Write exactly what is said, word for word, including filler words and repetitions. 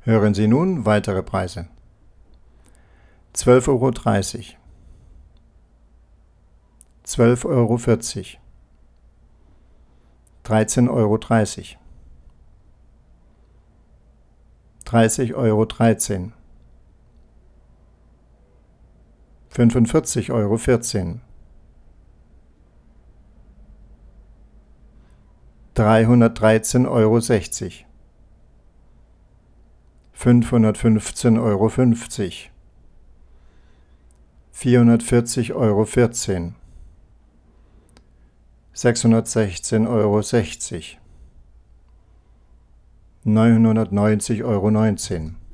Hören Sie nun weitere Preise. zwölf Euro dreißig, zwölf Euro vierzig, dreizehn Euro dreißig, dreißig Euro dreizehn, fünfundvierzig Euro vierzehn, dreihundertdreizehn Euro sechzig, fünfhundertfünfzehn Euro fünfzig, vierhundertvierzig Euro vierzehn, sechshundertsechzehn Euro sechzig, neunhundertneunzig Euro neunzehn.